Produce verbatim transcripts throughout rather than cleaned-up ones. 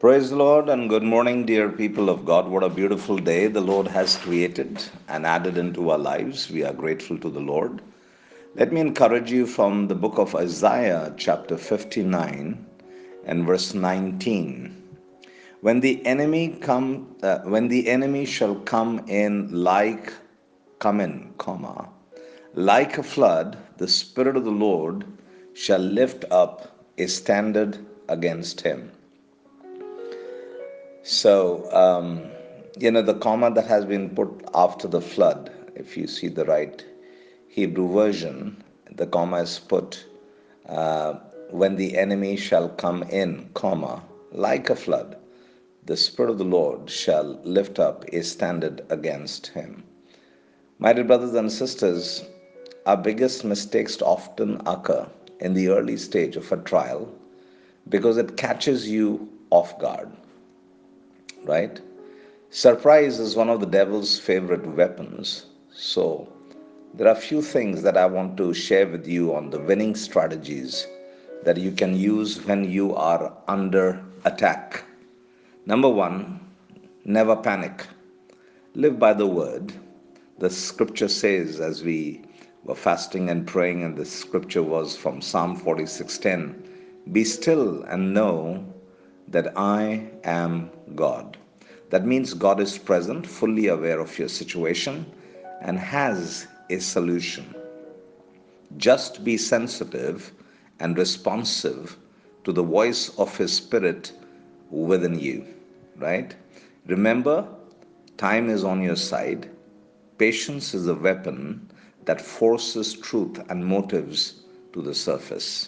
Praise the Lord and good morning, dear people of God. What a beautiful day the Lord has created and added into our lives. We are grateful to the Lord. Let me encourage you from the book of Isaiah, chapter fifty-nine and verse nineteen. When the enemy come, uh, when the enemy shall come in like, come in, comma, like a flood, the Spirit of the Lord shall lift up a standard against him. So, um, you know, the comma that has been put after the flood, if you see the right Hebrew version, the comma is put uh, when the enemy shall come in, comma, like a flood, the Spirit of the Lord shall lift up a standard against him. My dear brothers and sisters, our biggest mistakes often occur in the early stage of a trial because it catches you off guard, right? Surprise is one of the devil's favorite weapons. So, there are a few things that I want to share with you on the winning strategies that you can use when you are under attack. Number one, never panic. Live by the word. The scripture says, as we were fasting and praying, and the scripture was from Psalm forty-six ten, be still and know that I am God. That means God is present, fully aware of your situation, and has a solution. Just be sensitive and responsive to the voice of His Spirit within you, right? Remember, time is on your side. Patience is a weapon that forces truth and motives to the surface.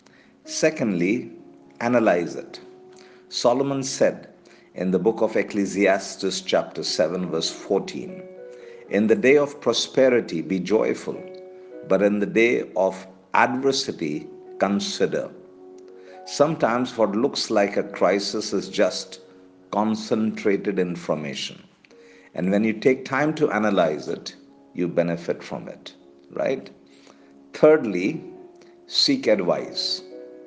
Secondly, analyze it. Solomon said in the book of Ecclesiastes, chapter seven, verse fourteen, in the day of prosperity be joyful, but in the day of adversity consider. Sometimes what looks like a crisis is just concentrated information. And when you take time to analyze it, you benefit from it, right? Thirdly, seek advice.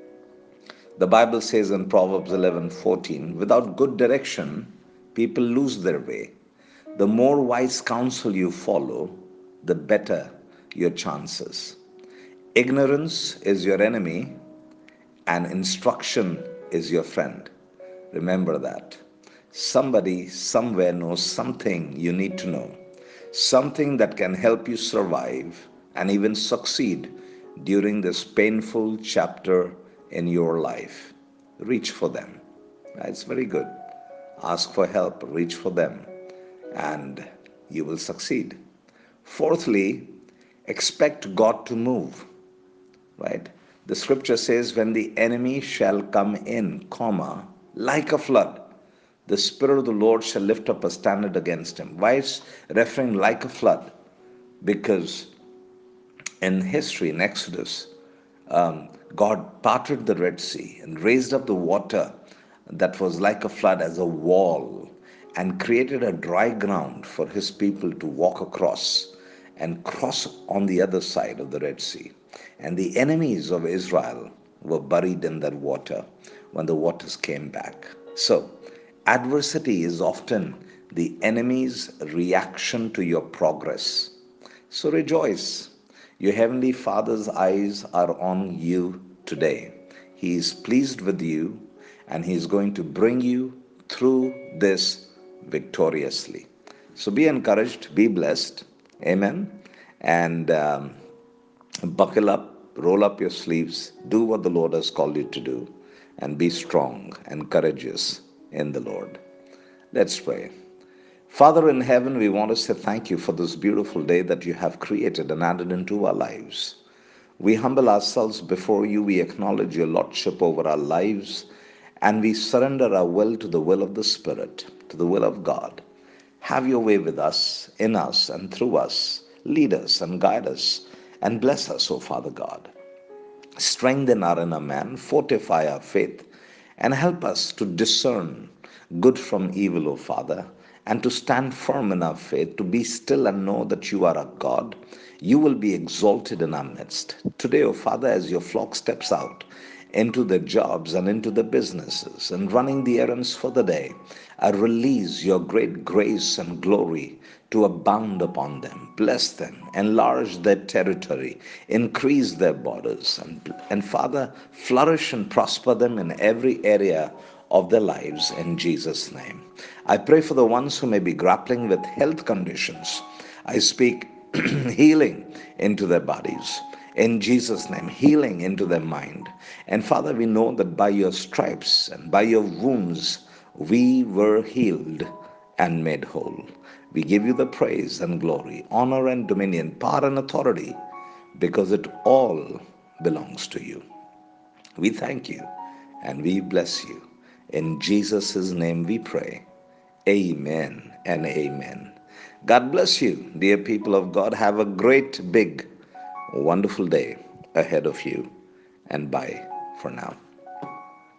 The Bible says in Proverbs eleven fourteen, without good direction, people lose their way. The more wise counsel you follow, the better your chances. Ignorance is your enemy and instruction is your friend. Remember that. Somebody somewhere knows something you need to know, something that can help you survive and even succeed during this painful chapter in your life. Reach for them. It's very good. Ask for help, reach for them, and you will succeed. Fourthly, expect God to move, right? The scripture says, when the enemy shall come in, comma, like a flood, the Spirit of the Lord shall lift up a standard against him. Why is referring like a flood? Because in history, in Exodus, um, God parted the Red Sea and raised up the water that was like a flood as a wall and created a dry ground for his people to walk across and cross on the other side of the Red Sea. And the enemies of Israel were buried in that water when the waters came back. So, adversity is often the enemy's reaction to your progress. So rejoice. Your Heavenly Father's eyes are on you today. He is pleased with you and He is going to bring you through this victoriously. So be encouraged, be blessed. Amen. And um, buckle up, roll up your sleeves, do what the Lord has called you to do, and be strong and courageous in the Lord. Let's pray. Father in heaven, we want to say thank you for this beautiful day that you have created and added into our lives. We humble ourselves before you. We acknowledge your Lordship over our lives, and we surrender our will to the will of the Spirit, to the will of God. Have your way with us, in us, and through us. Lead us and guide us and bless us, O Father God. Strengthen our inner man, fortify our faith, and help us to discern good from evil, O Father, and to stand firm in our faith, to be still and know that you are a God. You will be exalted in our midst. Today, O Father, as your flock steps out into their jobs and into their businesses and running the errands for the day. I release your great grace and glory to abound upon them. Bless them, enlarge their territory, increase their borders, and, and Father, flourish and prosper them in every area of their lives in Jesus' name. I pray for the ones who may be grappling with health conditions. I speak healing into their bodies. In Jesus' name, healing into their mind. And Father, we know that by your stripes and by your wounds, we were healed and made whole. We give you the praise and glory, honor and dominion, power and authority, because it all belongs to you. We thank you and we bless you. In Jesus' name we pray. Amen and amen. God bless you, dear people of God. Have a great, big, wonderful day ahead of you. And bye for now.